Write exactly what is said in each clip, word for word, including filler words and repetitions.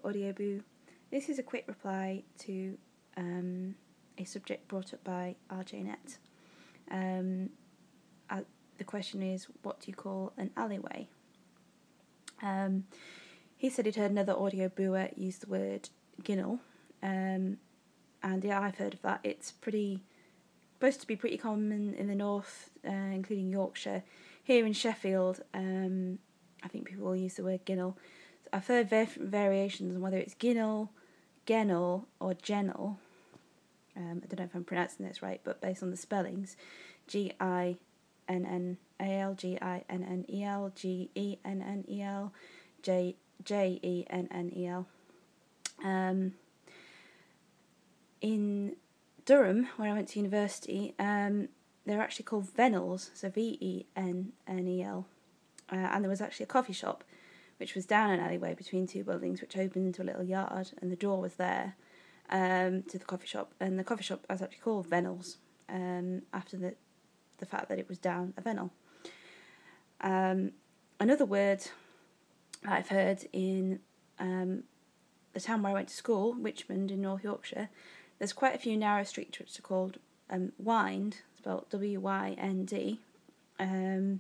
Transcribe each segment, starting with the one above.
Audioboo. This is a quick reply to um, a subject brought up by R J Net. Um, uh, the question is, what do you call an alleyway? Um, he said he'd heard another audiobooer use the word ginnel, um, and yeah, I've heard of that. It's pretty supposed to be pretty common in the north, uh, including Yorkshire. Here in Sheffield, um, I think people will use the word ginnel. I've heard var- variations on whether it's ginnel, gennel, or gennel. Um, I don't know if I'm pronouncing this right, but based on the spellings, G I N N A L, G I N N E L, G E N N E L, J J E N N E L. Um, in Durham, where I went to university, um, they're actually called Venels, so V E N N E L. Uh, and there was actually a coffee shop which was down an alleyway between two buildings, which opened into a little yard, and the door was there um, to the coffee shop. And the coffee shop was actually called Venels, um, after the the fact that it was down a Venel. Um, another word I've heard in um, the town where I went to school, Richmond in North Yorkshire, there's quite a few narrow streets which are called um, Wynd, spelled W Y N D. Um,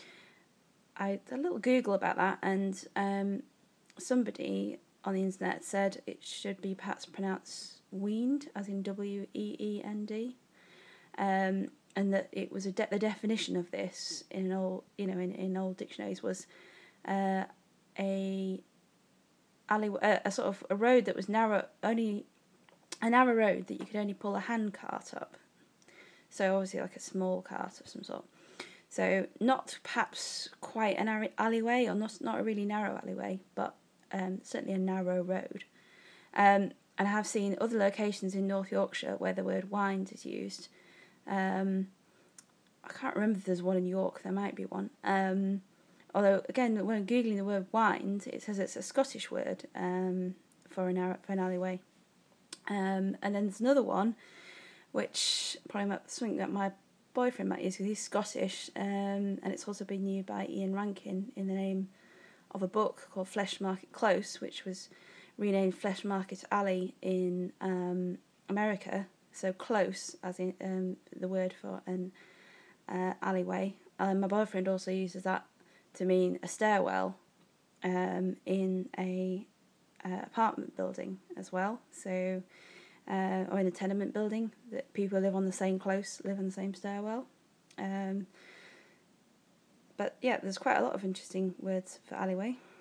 I did a little Google about that, and um, somebody on the internet said it should be perhaps pronounced weend, as in W E E N D, um, and that it was a de- the definition of this in old, you know, in, in old dictionaries was uh, a alleyway, a, a sort of a road that was narrow, only a narrow road that you could only pull a hand cart up. So obviously like a small cart of some sort. So not perhaps quite an alleyway, or not not a really narrow alleyway, but um, certainly a narrow road. Um, and I have seen other locations in North Yorkshire where the word wind is used. Um, I can't remember if there's one in York. There might be one. Um, although again, when I'm googling the word wind, it says it's a Scottish word um, for an for an alleyway. Um, and then there's another one, which probably might, something that my boyfriend might use because he's Scottish, um, and it's also been used by Ian Rankin in the name of a book called Flesh Market Close, which was renamed Flesh Market Alley in um, America. So close, as in um, the word for an uh, alleyway. Um, my boyfriend also uses that to mean a stairwell um, in a uh, apartment building as well. So. Uh, or in a tenement building, that people live on the same close, live on the same stairwell. Um, but yeah, there's quite a lot of interesting words for alleyway.